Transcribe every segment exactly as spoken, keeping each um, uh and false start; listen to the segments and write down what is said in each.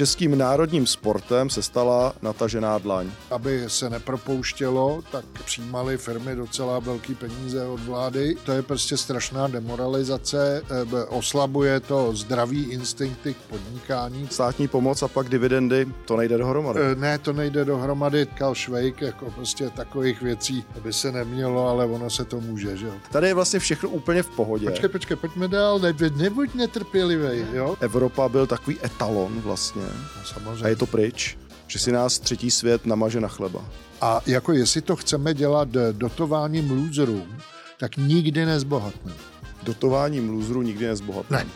Českým národním sportem se stala natažená dlaň. Aby se nepropouštělo, tak přijímaly firmy docela velký peníze od vlády. To je prostě strašná demoralizace, oslabuje to zdravý instinkty k podnikání. Státní pomoc a pak dividendy, to nejde dohromady. Ne, to nejde dohromady. Karl Švejk, jako prostě takových věcí by se nemělo, ale ono se to může, že jo. Tady je vlastně všechno úplně v pohodě. Počkej, počkej, pojďme dál, ne, nebuď netrpělivej, jo. Evropa byl takový etalon vlastně. No, samozřejmě. A je to pryč, že si nás třetí svět namaže na chleba. A jako jestli to chceme dělat dotováním lůzrům, tak nikdy nezbohatne. Dotováním lůzrů nikdy nezbohatne. Ne.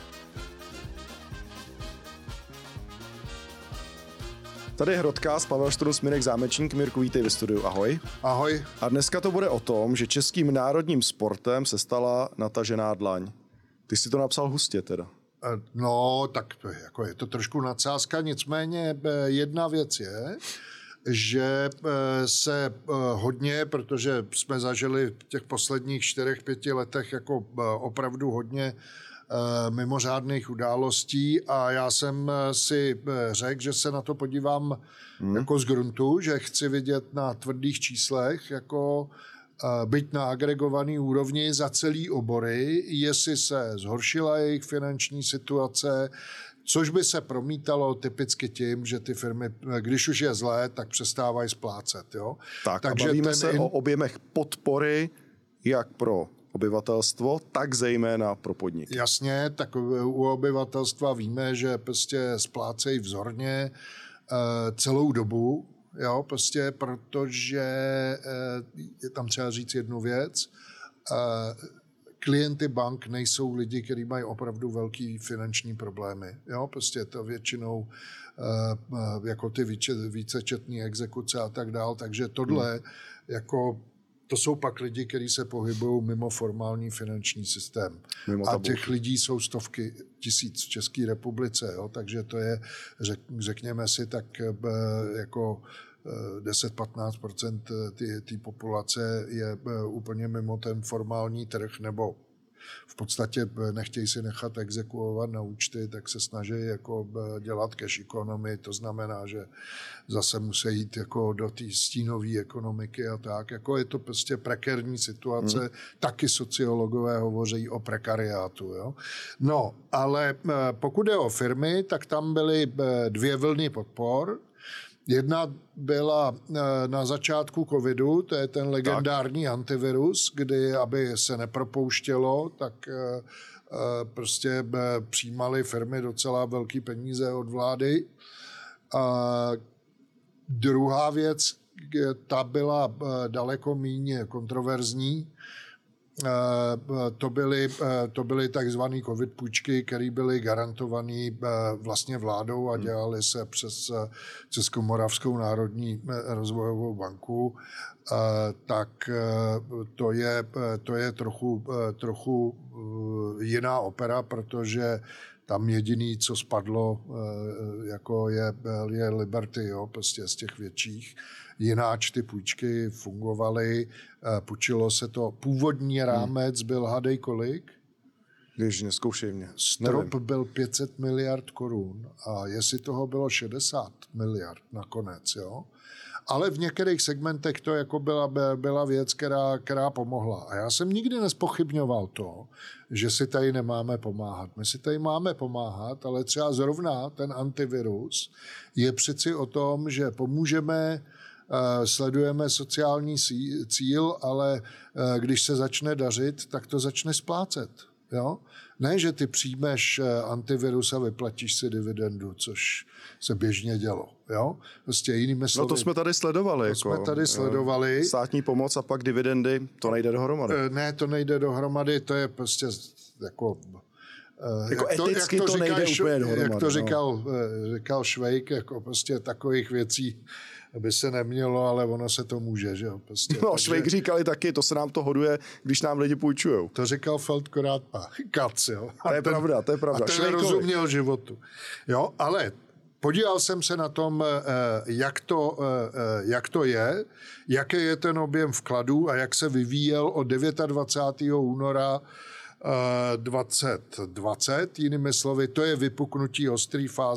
Tady je Hrodkast, Pavel Štrus, Mirek Zámečník. Mirku, vítej ve studiu, ahoj. Ahoj. A dneska to bude o tom, že českým národním sportem se stala natažená dlaň. Ty jsi to napsal hustě teda. No, tak jako je to trošku nadsázka, nicméně jedna věc je, že se hodně, protože jsme zažili v těch posledních čtyřech, pěti letech jako opravdu hodně mimořádných událostí a já jsem si řekl, že se na to podívám hmm. jako z gruntu, že chci vidět na tvrdých číslech, jako byť na agregovaný úrovni za celý obory, jestli se zhoršila jejich finanční situace, což by se promítalo typicky tím, že ty firmy, když už je zlé, tak přestávají splácet. Jo? Tak Takže a bavíme se in... o objemech podpory jak pro obyvatelstvo, tak zejména pro podniky. Jasně, tak u obyvatelstva víme, že prostě splácejí vzorně celou dobu, jo, prostě protože je tam třeba říct jednu věc. Klienty bank nejsou lidi, kteří mají opravdu velký finanční problémy. Jo, prostě to většinou jako ty vícečetné exekuce a tak dál. Takže tohle hmm. jako to jsou pak lidi, kteří se pohybují mimo formální finanční systém. Mimo a těch lidí jsou stovky tisíc v České republice. Jo? Takže to je, řek, řekněme si, tak jako deset až patnáct procent té populace je úplně mimo ten formální trh, nebo v podstatě nechtějí si nechat exekuovat na účty, tak se snaží jako dělat cash economy, to znamená, že zase musí jít jako do té stínové ekonomiky a tak. Jako je to prostě prekérní situace, hmm. taky sociologové hovoří o prekariátu. Jo? No, ale pokud je o firmy, tak tam byly dvě vlny podpor. Jedna byla na začátku covidu, to je ten legendární tak. antivirus, kdy, aby se nepropouštělo, tak prostě přijímaly firmy docela velký peníze od vlády. A druhá věc, ta byla daleko méně kontroverzní. To byly, to byly takzvané covid půjčky, které byly garantované vlastně vládou a dělaly se přes Českomoravskou národní rozvojovou banku. Tak to je, to je trochu, trochu jiná opera, protože tam jediný, co spadlo, jako je, je Liberty, jo, prostě z těch větších. Jináč ty půjčky fungovaly, půjčilo se to. Původní rámec byl, hadej kolik? Když neskoušej mě. Strop Nevím. byl pět set miliard korun a jestli toho bylo šedesát miliard nakonec, jo. Ale v některých segmentech to jako byla, byla věc, která, která pomohla. A já jsem nikdy nespochybňoval to, že si tady nemáme pomáhat. My si tady máme pomáhat, ale třeba zrovna ten antivirus je přeci o tom, že pomůžeme, sledujeme sociální cíl, ale když se začne dařit, tak to začne splácet. Jo? Ne, že ty přijmeš antivirus a vyplatíš si dividendu, což se běžně dělo. Jo? Prostě jinými slovy. No to jsme tady sledovali. To jako, jsme tady sledovali. Státní pomoc a pak dividendy, to nejde dohromady. Ne, to nejde dohromady, to je prostě jako... Jako jak to, eticky jak to, to nejde říkal, úplně dohromady. Jak to říkal, no. říkal Švejk, jako prostě takových věcí by se nemělo, ale ono se to může, že jo. Prostě, no, takže... Švejk říkali taky, to se nám to hoduje, když nám lidi půjčujou. To říkal Feldkorát Kac, jo. To je ten, pravda, to je pravda. A ten Švejkovi rozuměl životu. Jo, ale podíval jsem se na tom, jak to, jak to je, jaký je ten objem vkladů a jak se vyvíjel od dvacátého devátého února dvacet dvacet, jinými slovy, to je vypuknutí ostré fáze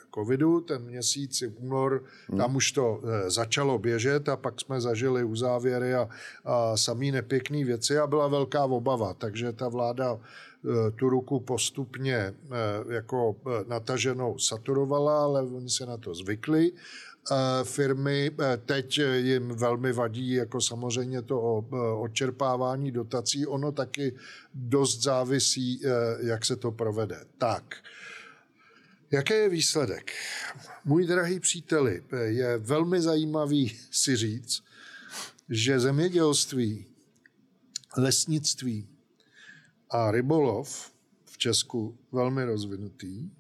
covidu, ten měsíc únor, hmm. tam už to začalo běžet a pak jsme zažili uzávěry a, a samý nepěkný věci a byla velká obava, takže ta vláda tu ruku postupně jako nataženou saturovala, ale oni se na to zvykli. Firmy teď jim velmi vadí jako samozřejmě to odčerpávání dotací. Ono taky dost závisí, jak se to provede. Tak, jaký je výsledek? Můj drahý příteli, je velmi zajímavý si říct, že zemědělství, lesnictví a rybolov v Česku velmi rozvinutý,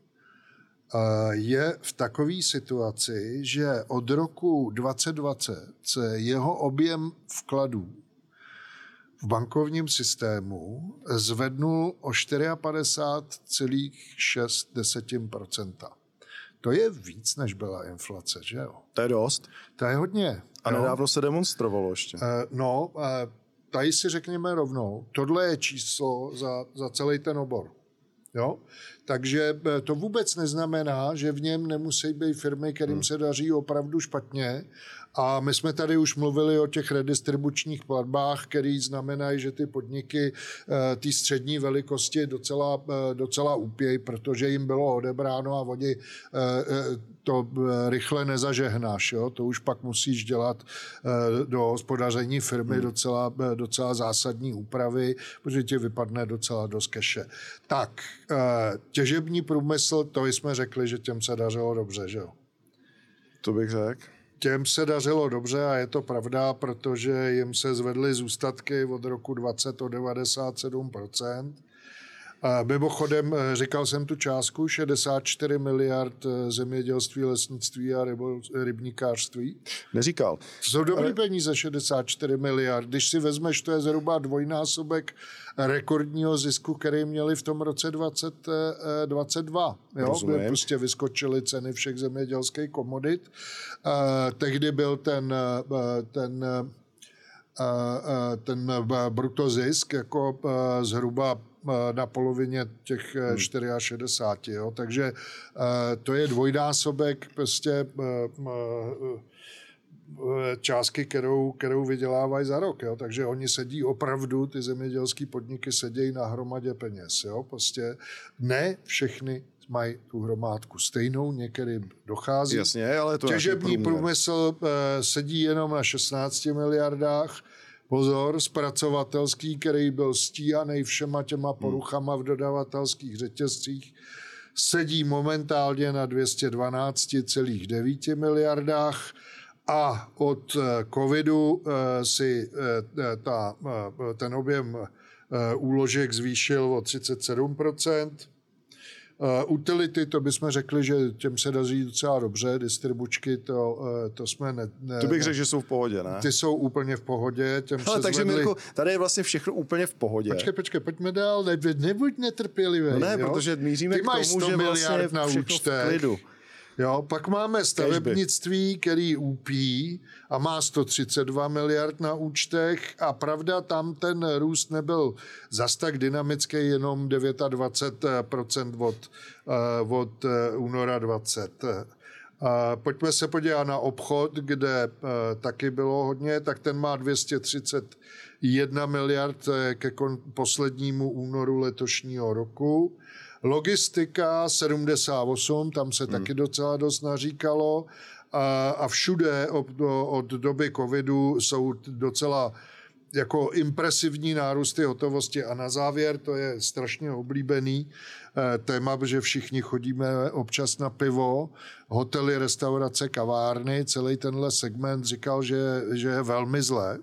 je v takové situaci, že od roku dvacet dvacet se jeho objem vkladů v bankovním systému zvednul o padesát čtyři celá šest procenta. To je víc, než byla inflace, že jo? To je dost. To je hodně. A nedávno se demonstrovalo ještě. No, tady si řekněme rovnou, tohle je číslo za, za celý ten obor. Jo? Takže to vůbec neznamená, že v něm nemusí být firmy, kterým hmm. se daří opravdu špatně. A my jsme tady už mluvili o těch redistribučních platbách, který znamenají, že ty podniky ty střední velikosti docela, docela úpějí, protože jim bylo odebráno a oni to rychle nezažehnáš. Jo? To už pak musíš dělat do hospodaření firmy hmm. docela, docela zásadní úpravy, protože ti vypadne docela dost keše. Tak, těžební průmysl, to jsme řekli, že těm se dařilo dobře, že jo? To bych řekl. Těm se dařilo dobře a je to pravda, protože jim se zvedly zůstatky od roku dvacet o devadesát sedm procent. A mimochodem, říkal jsem tu částku, šedesát čtyři miliard zemědělství, lesnictví a rybníkářství. Neříkal. To jsou dobrý Ale... peníze, šedesát čtyři miliard. Když si vezmeš, to je zhruba dvojnásobek rekordního zisku, který měli v tom roce dvacet dvacet dva. Jo? Kde prostě vyskočily ceny všech zemědělských komodit. Uh, tehdy byl ten, ten, uh, ten brutozisk jako uh, zhruba na polovině těch hmm. šedesát čtyři. Jo? Takže uh, to je dvojnásobek prostě uh, uh, částky, kterou, kterou vydělávají za rok. Jo? Takže oni sedí opravdu, ty zemědělský podniky sedějí na hromadě peněz. Jo? Prostě ne všechny mají tu hromádku stejnou, některým dochází. Jasně, ale to těžební průmysl uh, sedí jenom na šestnácti miliardách. Pozor, zpracovatelský, který byl stíhaný všema těma poruchama v dodavatelských řetězcích, sedí momentálně na dvě stě dvanáct celá devět miliardách a od covidu si ta, ten objem úložek zvýšil o třicet sedm procent. Uh, utility, to bychom řekli, že těm se daří docela dobře, distribučky, to, uh, to jsme ne, ne... To bych řekl, že jsou v pohodě, ne? Ty jsou úplně v pohodě. Těm Ale se takže zvedli... Mirku, tady je vlastně všechno úplně v pohodě. Počkej, počkej, pojďme dál, ne, nebuď netrpělivý. No ne, jo? protože míříme ty k tomu, že vlastně na účtech. V klidu. Jo, pak máme stavebnictví, který úpí a má sto třicet dva miliard na účtech a pravda, tam ten růst nebyl zas tak dynamický, jenom dvacet devět procent od, od února dvacet. Pojďme se podívat na obchod, kde taky bylo hodně, tak ten má dvě stě třicet jedna miliard ke poslednímu únoru letošního roku. Logistika sedmdesát osm, tam se hmm. taky docela dost naříkalo a, a všude od, od doby covidu jsou docela jako impresivní nárůsty hotovosti a na závěr, to je strašně oblíbený téma, protože všichni chodíme občas na pivo, hotely, restaurace, kavárny, celý tenhle segment říkal, že, že je velmi zlé.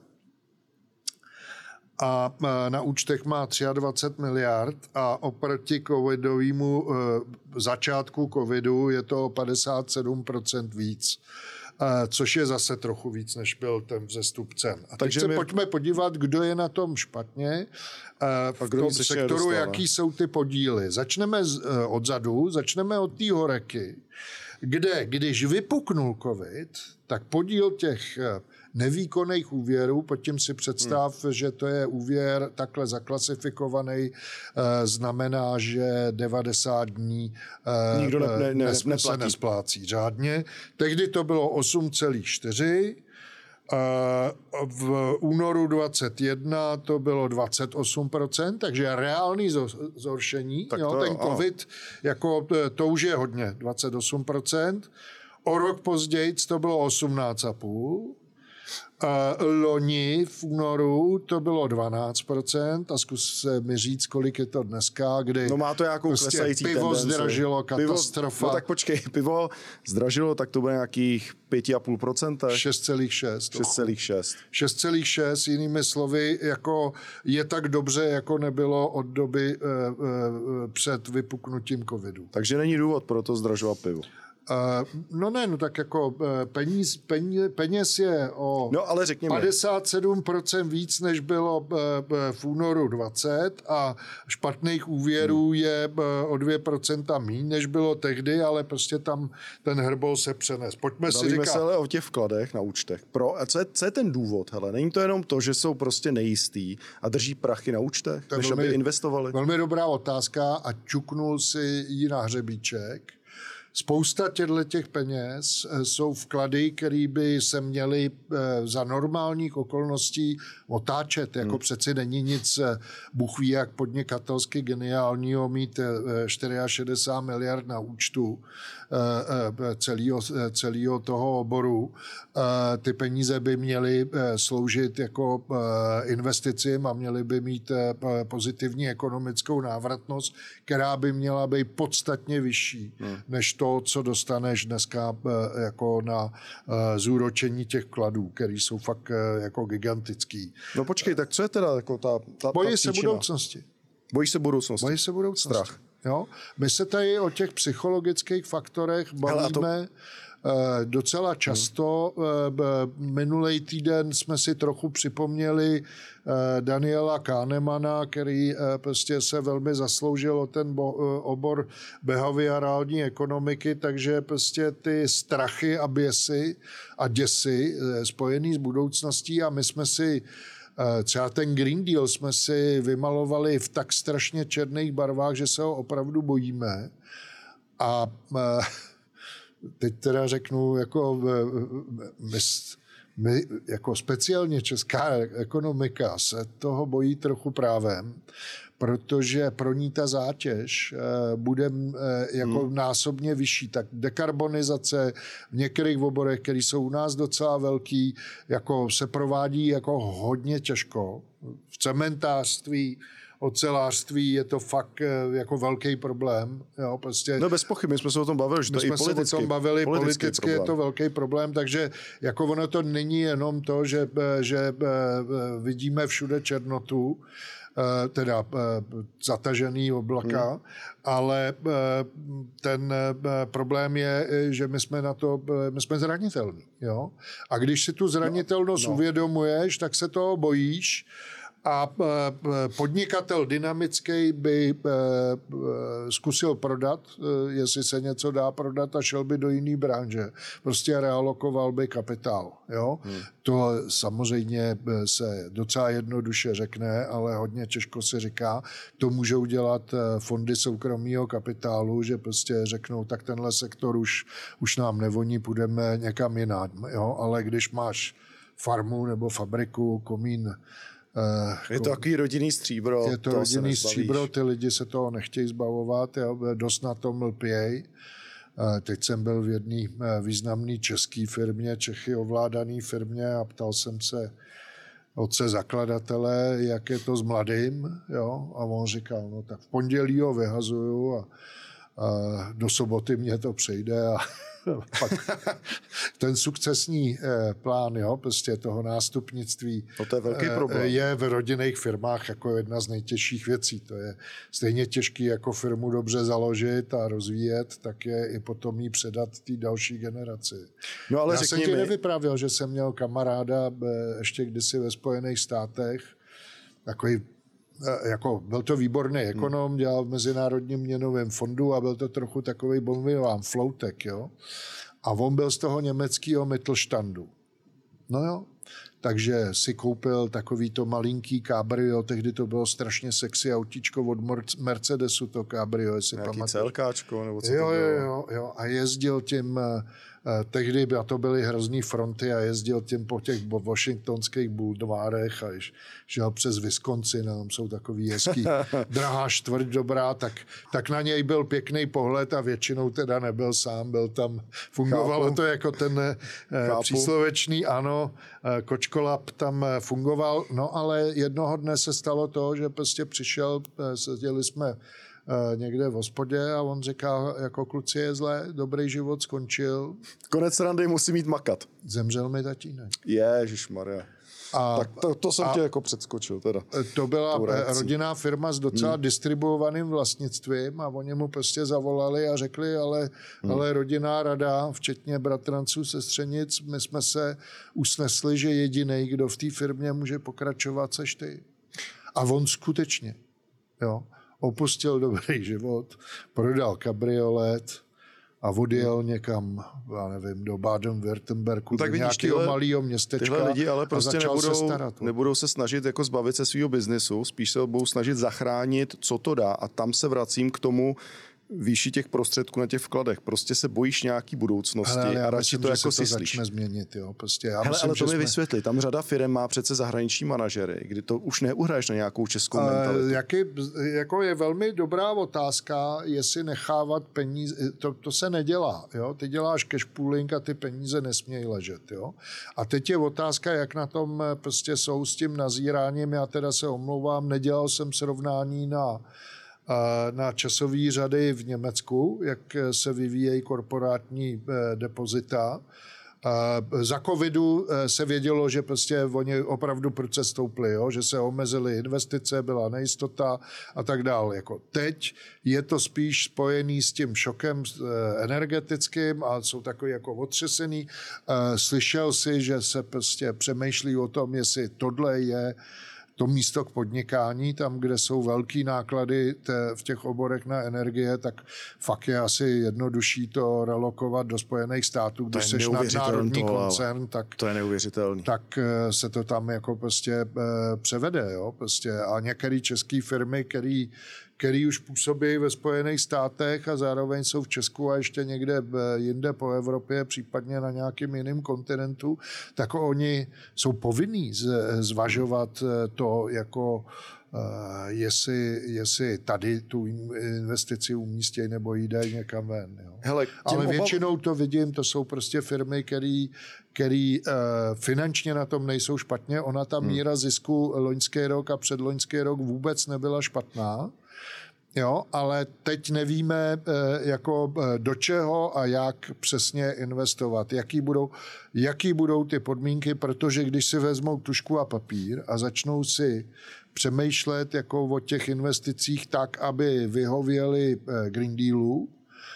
A na účtech má dvacet tři miliard a oproti covidovému začátku covidu je to padesát sedm procent víc, což je zase trochu víc, než byl ten vzestup cen. A teď se my... pojďme podívat, kdo je na tom špatně v tom sektoru, jaký jsou ty podíly. Začneme odzadu, začneme od té horeky, kde když vypuknul covid, tak podíl těch nevýkonných úvěrů, pod tím si představ, hmm. že to je úvěr takhle zaklasifikovaný, znamená, že devadesát dní nikdo ne, ne, ne, ne, se nesplácí řádně. Tehdy to bylo osm celá čtyři. V únoru dvacet jedna to bylo dvacet osm procent, takže reálný zhoršení. Jo, to, ten covid, jako, to už je hodně, dvacet osm procent. O rok později to bylo osmnáct celá pět. Loni v únoru to bylo dvanáct procent a zkus mi říct, kolik je to dneska, kdy no má to nějakou prostě klesající pivo tendenci. zdražilo, katastrofa. Pivo, no tak počkej, pivo zdražilo, tak to bude nějakých pět celá pět procenta. šest celá šest. šest celá šest. šest celá šest, jinými slovy, jako je tak dobře, jako nebylo od doby e, e, před vypuknutím covidu. Takže není důvod pro to zdražovat pivo. Uh, no ne, no tak jako peníz, peníz, peněz je o no, ale řekněme. padesát sedm procent víc, než bylo v únoru dvacet a špatných úvěrů hmm. je o dvě procenta míň, než bylo tehdy, ale prostě tam ten hrbol se přenes. Pojďme si říkat. se ale o těch vkladech na účtech. Pro, a co je, co je ten důvod? Hele? Není to jenom to, že jsou prostě nejistý a drží prachy na účtech, než velmi, aby investovali? Velmi dobrá otázka a čuknul si ji na hřebíček. Spousta těch peněz jsou vklady, které by se měly za normálních okolností otáčet. Jako hmm. přeci není nic, Bůh ví, jak podnikatelsky geniálního mít šedesát čtyři miliard na účtu celého, celého toho oboru. Ty peníze by měly sloužit jako investicím a měly by mít pozitivní ekonomickou návratnost, která by měla být podstatně vyšší, hmm. než to, co dostaneš dneska jako na zúročení těch vkladů, které jsou fakt jako gigantický. No počkej, tak co je teda jako ta, ta, Bojí ta se budoucnosti. Bojí se budoucnosti. Bojí se budoucnosti. Strach. Jo? My se tady o těch psychologických faktorech bavíme Hele, to... docela často. Hmm. Minulý týden jsme si trochu připomněli Daniela Kahnemana, který prostě se velmi zasloužil o ten obor behaviorální ekonomiky, takže prostě ty strachy a běsy a děsy spojený s budoucností a my jsme si třeba ten Green Deal jsme si vymalovali v tak strašně černých barvách, že se ho opravdu bojíme. A teď teda řeknu, jako my, my jako speciálně česká ekonomika se toho bojí trochu právem, protože pro ní ta zátěž bude jako hmm. násobně vyšší. Tak dekarbonizace v některých oborech, které jsou u nás docela velký, jako se provádí jako hodně těžko. V cementářství, ocelářství je to fakt jako velký problém. Jo, prostě, no bez pochyby, my jsme se o tom bavili, že to my i jsme politicky, se o tom bavili, politicky, politicky je to velký problém, takže jako ono to není jenom to, že, že vidíme všude černotu, teda zatažený oblaka, hmm. ale ten problém je, že my jsme na to, my jsme zranitelní. Jo? A když si tu zranitelnost no, no. uvědomuješ, tak se toho bojíš. A podnikatel dynamický by zkusil prodat, jestli se něco dá prodat a šel by do jiný branže. Prostě realokoval by kapitál. Jo? Hmm. To samozřejmě se docela jednoduše řekne, ale hodně těžko se říká. To můžou dělat fondy soukromého kapitálu, že prostě řeknou, tak tenhle sektor už, už nám nevoní, půjdeme někam jinam. Jo? Ale když máš farmu nebo fabriku, komín, je to takový rodinný stříbro. Je to rodinný stříbro, ty lidi se toho nechtějí zbavovat, jo, dost na tom lpěj. Teď jsem byl v jedné významné české firmě, Čechy ovládané firmě a ptal jsem se otce zakladatele, jak je to s mladým. Jo? A on říkal, no tak v pondělí ho vyhazuju a, a do soboty mě to přejde a pak ten sukcesní plán, jo, prostě toho nástupnictví no to je velký problém. Je v rodinných firmách jako jedna z nejtěžších věcí. To je stejně těžký jako firmu dobře založit a rozvíjet, tak je i potom jí předat té další generaci. No ale Já řekni jsem ti mi... nevyprávěl, že jsem měl kamaráda ještě kdysi ve Spojených státech, takový jako byl to výborný ekonom, dělal v Mezinárodním měnovém fondu a byl to trochu takový bonviván floutek, jo. A on byl z toho německého Mittelstandu. No jo, takže si koupil takový to malinký cabrio, tehdy to bylo strašně sexy autíčko od Mercedesu, to cabrio, jestli nějaký pamatuješ. celkáčko, nebo co jo, to bylo? Jo, jo, jo, a jezdil tím, tehdy to byly hrozný fronty a jezdil tím po těch washingtonských bulvárech a šel přes Wisconsin, tam jsou takový hezký drahá čtvrť dobrá, tak, tak na něj byl pěkný pohled a většinou teda nebyl sám, byl tam, fungovalo Chápu. to jako ten Chápu. příslovečný, ano, kočkolap tam fungoval, no ale jednoho dne se stalo to, že prostě přišel, seděli jsme někde v hospodě a on říká, jako kluci je zlé, dobrý život skončil. Konec randy, musí mít makat. Zemřel mi tatínek. Ježišmarja. A, tak to, to jsem a, tě jako předskočil teda. To byla rodinná firma s docela hmm. distribuovaným vlastnictvím a oni mu prostě zavolali a řekli, ale, hmm. ale rodinná rada, včetně bratranců, sestřenic, my jsme se usnesli, že jedinej, kdo v té firmě může pokračovat, seš ty. A on skutečně, jo, opustil dobrý život, prodal kabriolet a odjel někam, já nevím, do Baden-Württembergu, do nějakého malého městečka. Tyhle lidi ale prostě nebudou, se starat, nebudou se snažit jako zbavit se svého biznesu, spíš se budou snažit zachránit, co to dá. A tam se vracím k tomu výši těch prostředků na těch vkladech. Prostě se bojíš nějaký budoucnosti hele, a radši myslím, to jako jako si syslíš. začne změnit, jo. Prostě já hele, myslím, ale to mi jsme... vysvětli. Tam řada firem má přece zahraniční manažery, kdy to už neuhraješ na nějakou českou mentalitu. Jaký, jako je velmi dobrá otázka, jestli nechávat peníze, to, to se nedělá, jo. Ty děláš cash pooling a ty peníze nesmějí ležet, jo. A teď je otázka, jak na tom prostě jsou s tím nazíráním. Já teda se omlouvám, nedělal jsem srovnání na na časové řady v Německu, jak se vyvíjejí korporátní depozita. Za covidu se vědělo, že prostě oni opravdu prudce stoupli, jo? Že se omezily investice, byla nejistota a tak dále. Jako teď je to spíš spojený s tím šokem energetickým a jsou takový jako otřesený. Slyšel si, že se prostě přemýšlí o tom, jestli tohle je to místo k podnikání, tam, kde jsou velký náklady te, v těch oborech na energie, tak fakt je asi jednodušší to relokovat do Spojených států, když seš nadnárodní koncern, tak, to je neuvěřitelný. Tak se to tam jako prostě e, převede. Jo? Prostě. A některé české firmy, který který už působí ve Spojených státech a zároveň jsou v Česku a ještě někde jinde po Evropě, případně na nějakém jiném kontinentu, tak oni jsou povinní zvažovat to, jako jestli, jestli tady tu investici umístějí nebo jde někam ven. Jo. Hele, ale většinou obav... to vidím, to jsou prostě firmy, který, který uh, finančně na tom nejsou špatně. Ona ta hmm. míra zisku loňský rok a předloňský rok vůbec nebyla špatná. Jo, ale teď nevíme, jako do čeho a jak přesně investovat, jaký budou, jaký budou ty podmínky, protože když si vezmou tužku a papír a začnou si přemýšlet jako o těch investicích tak, aby vyhověli Green Dealu,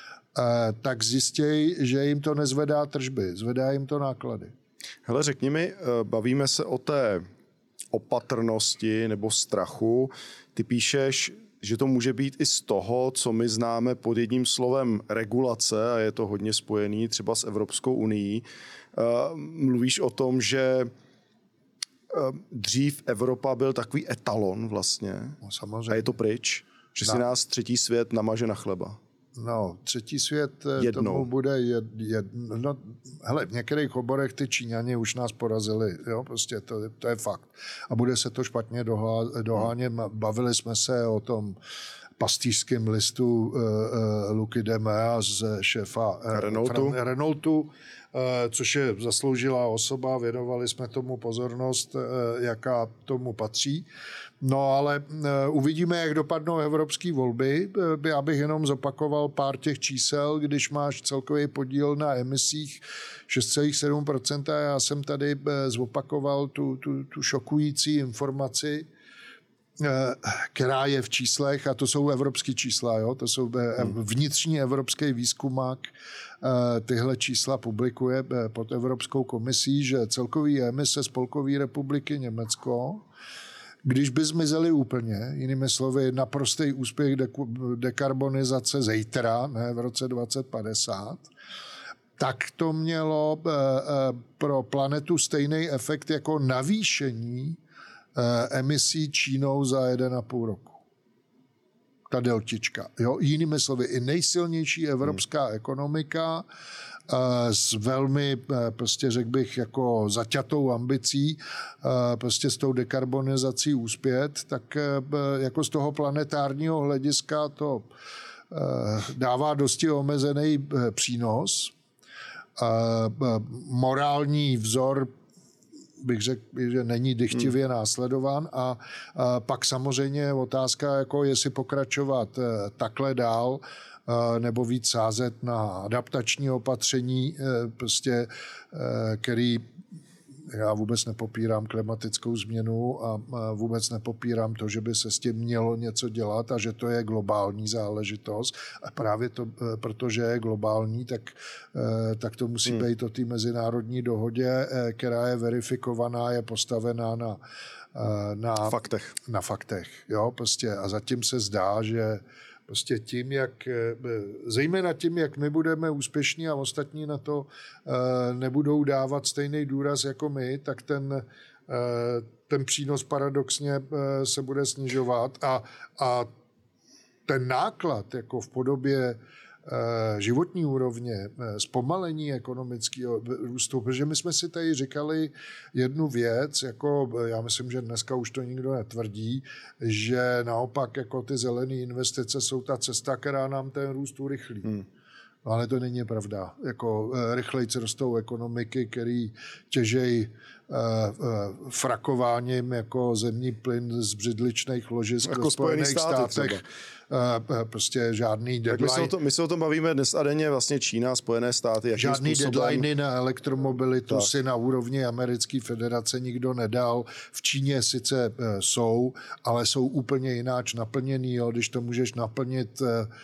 tak zjistějí, že jim to nezvedá tržby, zvedá jim to náklady. Hele, řekni mi, bavíme se o té opatrnosti nebo strachu. Ty píšeš, že to může být i z toho, co my známe pod jedním slovem regulace, a je to hodně spojený třeba s Evropskou unií. Mluvíš o tom, že dřív Evropa byl takový etalon vlastně. No, samozřejmě. A je to pryč, že si no. nás třetí svět namaže na chleba. No, třetí svět Jednou. tomu bude jed, jed, no, hele, v některých oborech ty Číňani už nás porazili, jo, prostě to, to je fakt. A bude se to špatně dohá, dohánět. Bavili jsme se o tom pastýřském listu uh, uh, Luky de Mea z šéfa uh, Renaultu. Fran, Renaultu, uh, což je zasloužilá osoba, věnovali jsme tomu pozornost, uh, jaká tomu patří. No ale uvidíme, jak dopadnou evropské volby. Já bych jenom zopakoval pár těch čísel, když máš celkový podíl na emisích šest celá sedm procenta. Já jsem tady zopakoval tu, tu, tu šokující informaci, která je v číslech, a to jsou evropské čísla, jo? To jsou vnitřní evropský výzkumák, tyhle čísla publikuje pod Evropskou komisí, že celkový emise Spolkové republiky Německo když by zmizely úplně, jinými slovy, naprostý úspěch dekarbonizace zítra, ne v roce dvacet padesát, tak to mělo pro planetu stejný efekt jako navýšení emisí Čínou za jeden a půl roku. Ta deltička. Jo? Jinými slovy, i nejsilnější evropská hmm. ekonomika s velmi, prostě řekl bych, jako zaťatou ambicí prostě s tou dekarbonizací úspět, tak jako z toho planetárního hlediska to dává dosti omezený přínos. Morální vzor bych řekl, že není dychtivě hmm. následován a, a pak samozřejmě je otázka, jako jestli pokračovat takhle dál, nebo víc sázet na adaptační opatření, prostě, který já vůbec nepopírám klimatickou změnu a vůbec nepopírám to, že by se s tím mělo něco dělat a že to je globální záležitost. A právě to, protože je globální, tak, tak to musí hmm. být o té mezinárodní dohodě, která je verifikovaná, je postavená na, na faktech. Na faktech, jo, prostě. A zatím se zdá, že prostě tím, jak, zejména tím, jak my budeme úspěšní a ostatní na to nebudou dávat stejný důraz jako my, tak ten, ten přínos paradoxně se bude snižovat a, a ten náklad jako v podobě životní úrovně, zpomalení ekonomického růstu, protože my jsme si tady říkali jednu věc, jako já myslím, že dneska už to nikdo netvrdí, že naopak jako ty zelené investice jsou ta cesta, která nám ten růst urychlí. Hmm. No, ale to není pravda. Jako rychlejc rostou ekonomiky, který těžej frakováním jako zemní plyn z břidličných ložisk jako v Spojených státech. Třeba. Prostě žádný deadline. My se, o tom, my se o tom bavíme dnes a denně, vlastně Čína, Spojené státy. Žádný způsobem... deadliny na elektromobilitu tak. si na úrovni americké federace nikdo nedal. V Číně sice jsou, ale jsou úplně jináč naplněný. Jo. Když to můžeš naplnit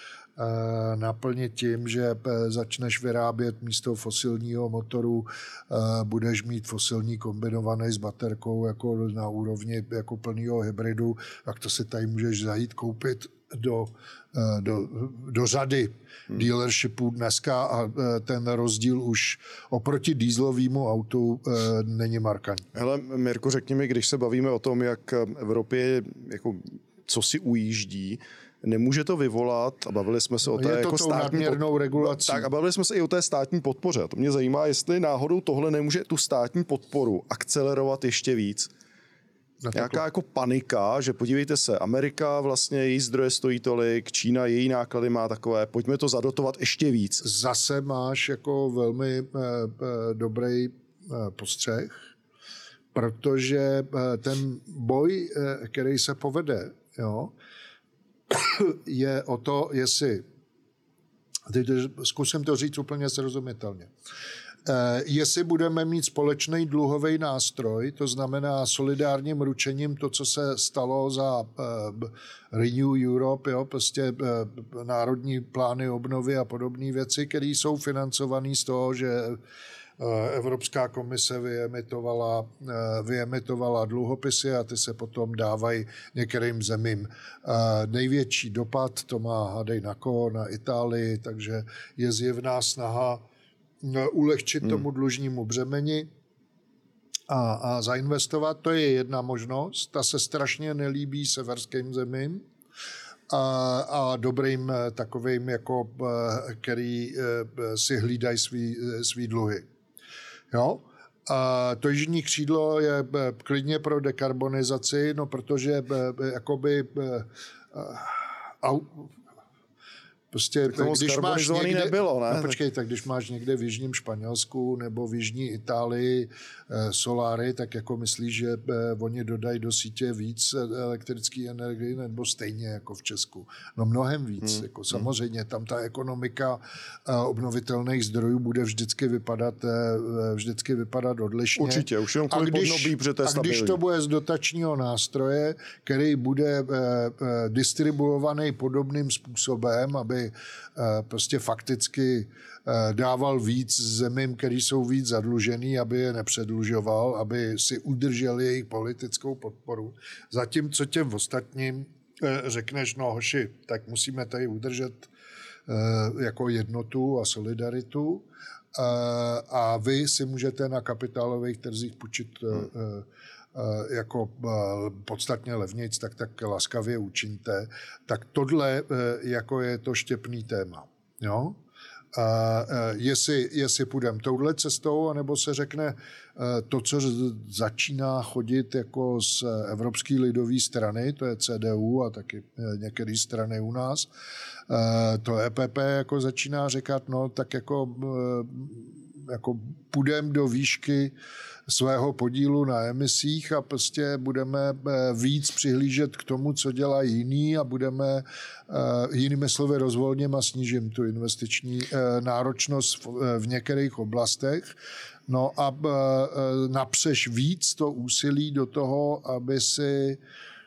naplnit tím, že začneš vyrábět místo fosilního motoru, budeš mít fosilní kombinovaný s baterkou jako na úrovni jako plného hybridu, tak to si tady můžeš zajít koupit do, do, do řady hmm. dealershipů dneska a ten rozdíl už oproti dieselovému autu není markantní. Hele, Mirko, řekni mi, když se bavíme o tom, jak Evropě jako co si ujíždí, nemůže to vyvolat, a bavili jsme se o té je to jako státní pod... regulací. Tak, a bavili jsme se i o té státní podpoře. A to mě zajímá, jestli náhodou tohle nemůže tu státní podporu akcelerovat ještě víc. Nějaká jako panika, že podívejte se, Amerika vlastně její zdroje stojí tolik, Čína její náklady má takové, pojďme to zadotovat ještě víc. Zase máš jako velmi eh, eh, dobrý eh, postřeh, protože eh, ten boj, eh, který se povede, jo, je o to, jestli, teď zkusím to říct úplně srozumitelně, jestli budeme mít společný dluhový nástroj, to znamená solidárním ručením to, co se stalo za Renew Europe, jo, prostě národní plány obnovy a podobné věci, které jsou financované z toho, že Evropská komise vyemitovala, vyemitovala dluhopisy a ty se potom dávají některým zemím. Největší dopad to má, hádej na koho, na Itálii, takže je zjevná snaha ulehčit hmm. tomu dlužnímu břemeni a, a zainvestovat. To je jedna možnost. Ta se strašně nelíbí severským zemím a, a dobrým takovým, jako, který si hlídají svý, svý dluhy. Jo? A to jižní křídlo je klidně pro dekarbonizaci, no protože jakoby prostě, když máš někde, nebylo, ne? No počkej, tak když máš někde v jižním Španělsku nebo v jižní Itálii eh, soláry, tak jako myslíš, že eh, oni dodají do sítě víc elektrické energie nebo stejně jako v Česku. No mnohem víc. Hmm. Jako samozřejmě tam ta ekonomika eh, obnovitelných zdrojů bude vždycky vypadat, eh, vždycky vypadat odlišně. Určitě, už jenom kvůli podnobí, protože to je A když to bude z dotačního nástroje, který bude eh, eh, distribuovaný podobným způsobem, aby aby prostě fakticky dával víc zemím, který jsou víc zadlužený, aby je nepředlužoval, aby si udrželi jejich politickou podporu. Zatímco těm ostatním řekneš, no hoši, tak musíme tady udržet jako jednotu a solidaritu a vy si můžete na kapitálových trzích půjčit hmm. jako podstatně levnějc, tak tak laskavě učiňte. Tak tohle jako je to štěpný téma. Jo? A jestli, jestli půjdeme touhle cestou, anebo se řekne to, co začíná chodit jako z Evropské lidové strany, to je C D U a taky některé strany u nás, to E P P jako začíná říkat, no tak jako, jako půjdeme do výšky svého podílu na emisích a prostě budeme víc přihlížet k tomu, co dělají jiný a budeme jinými slovy rozvolněm a snížím tu investiční náročnost v některých oblastech. No a napřeš víc to úsilí do toho, aby si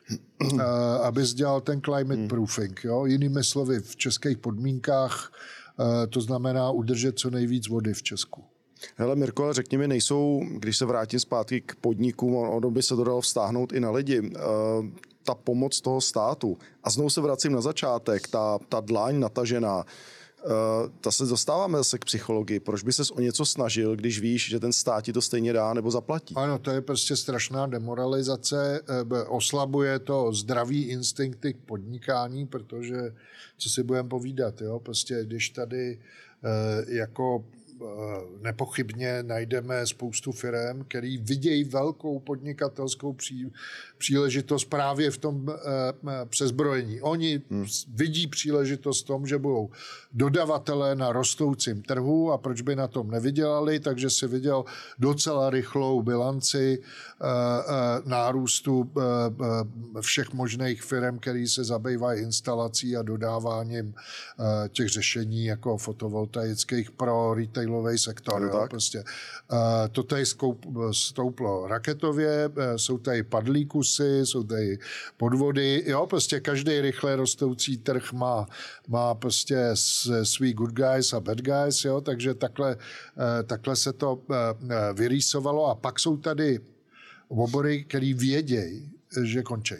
aby dělal ten climate proofing. Jo? Jinými slovy, v českých podmínkách to znamená udržet co nejvíc vody v Česku. Hele Mirko, ale řekni mi, nejsou, když se vrátím zpátky k podnikům, ono by se to dalo vztáhnout i na lidi, ta pomoc toho státu. A znovu se vracím na začátek, ta, ta dlaň natažená, ta se dostáváme zase k psychologii. Proč by ses o něco snažil, když víš, že ten stát ti to stejně dá nebo zaplatí? Ano, to je prostě strašná demoralizace. Oslabuje to zdravý instinkty k podnikání, protože, co si budeme povídat, jo? Prostě když tady jako nepochybně najdeme spoustu firem, který vidějí velkou podnikatelskou pří, příležitost právě v tom e, přezbrojení. Oni hmm. vidí příležitost v tom, že budou dodavatelé na rostoucím trhu a proč by na tom nevydělali, takže si viděl docela rychlou bilanci e, e, nárůstu e, všech možných firem, který se zabývají instalací a dodáváním e, těch řešení jako fotovoltaických pro retail sektor. Jo, prostě. Uh, to tady stouplo raketově, jsou tady padlí kusy, jsou tady podvody. Jo, prostě každý rychle rostoucí trh má, má prostě svý good guys a bad guys, jo, takže takhle, uh, takhle se to uh, vyrýsovalo a pak jsou tady obory, který vědějí, že končí.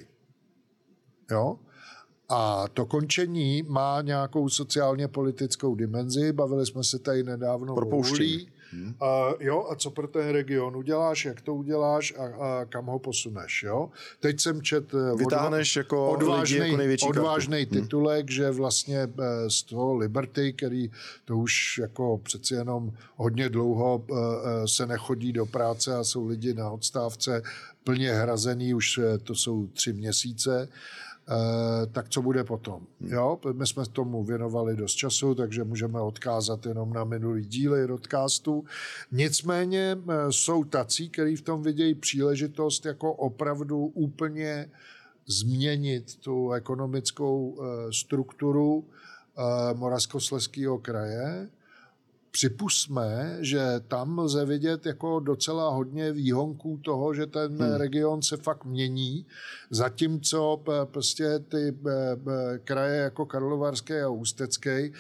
Jo? A to končení má nějakou sociálně politickou dimenzi. Bavili jsme se tady nedávno o uhlí. Hmm. A, jo, a co pro ten region uděláš, jak to uděláš a, a kam ho posuneš. Jo? Teď jsem čet Vytáhneš odva- jako odvážnej, lidi jako největší odvážnej titulek, hmm. že vlastně z toho Liberty, který to už jako přeci jenom hodně dlouho se nechodí do práce a jsou lidi na odstávce plně hrazený, už to jsou tři měsíce, tak co bude potom. Jo? My jsme tomu věnovali dost času, takže můžeme odkázat jenom na minulý díly podcastu. Nicméně jsou tací, kteří v tom vidějí příležitost jako opravdu úplně změnit tu ekonomickou strukturu Moravskoslezského kraje. Připusťme, že tam lze vidět jako docela hodně výhonků toho, že ten hmm. region se fakt mění, zatímco prostě ty kraje jako Karlovarské a Ústecký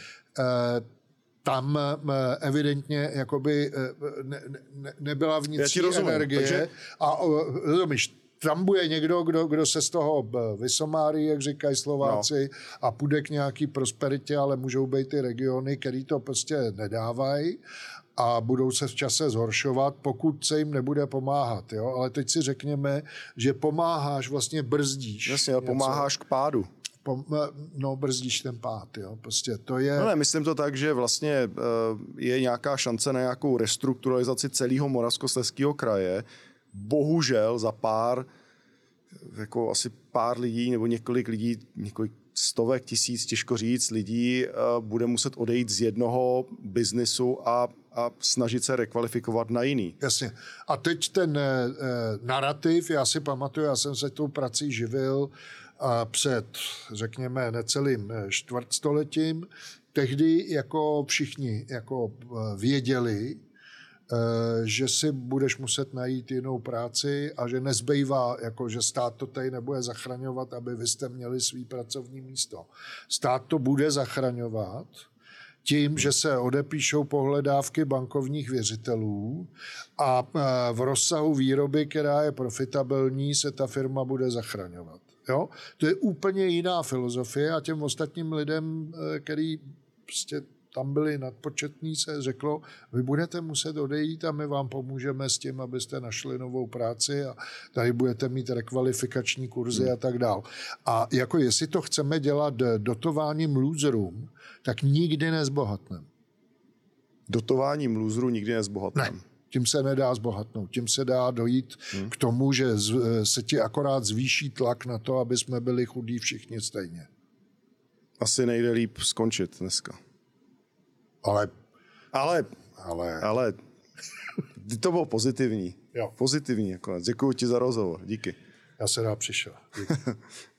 tam evidentně jakoby ne, ne, nebyla vnitřní energie. Takže... A rozumíš, tam bude někdo, kdo, kdo se z toho vysomáří, jak říkají Slováci, no. a půjde k nějaký prosperitě, ale můžou být ty regiony, který to prostě nedávají a budou se v čase zhoršovat, pokud se jim nebude pomáhat. Jo? Ale teď si řekněme, že pomáháš, vlastně brzdíš. Jasně, ale pomáháš k pádu. No, brzdíš ten pád, jo. Prostě to je... No ne, myslím to tak, že vlastně je nějaká šance na nějakou restrukturalizaci celého Moravskoslezského kraje. Bohužel za pár, jako asi pár lidí nebo několik lidí, několik stovek tisíc, těžko říct, lidí bude muset odejít z jednoho biznisu a, a snažit se rekvalifikovat na jiný. Jasně. A teď ten eh, narrativ, já si pamatuju, já jsem se tou prací živil a před, řekněme, necelým čtvrtstoletím. Tehdy jako všichni jako věděli, že si budeš muset najít jinou práci a že nezbývá, jako že stát to tady nebude zachraňovat, aby vy jste měli svý pracovní místo. Stát to bude zachraňovat tím, že se odepíšou pohledávky bankovních věřitelů a v rozsahu výroby, která je profitabilní, se ta firma bude zachraňovat. Jo? To je úplně jiná filozofie a těm ostatním lidem, který prostě tam byli nadpočetní, se řeklo, vy budete muset odejít a my vám pomůžeme s tím, abyste našli novou práci a tady budete mít rekvalifikační kurzy hmm. a tak dál. A jako jestli to chceme dělat dotováním loserům, tak nikdy nezbohatneme. Dotováním loserů nikdy nezbohatneme. Ne, tím se nedá zbohatnout. Tím se dá dojít hmm. k tomu, že se ti akorát zvýší tlak na to, aby jsme byli chudí všichni stejně. Asi nejde líp skončit dneska. Ale, ale, ale, ale to bylo pozitivní. Jo. Pozitivní. Jako. Děkuji ti za rozhovor. Díky. Já se rád přišel. Díky.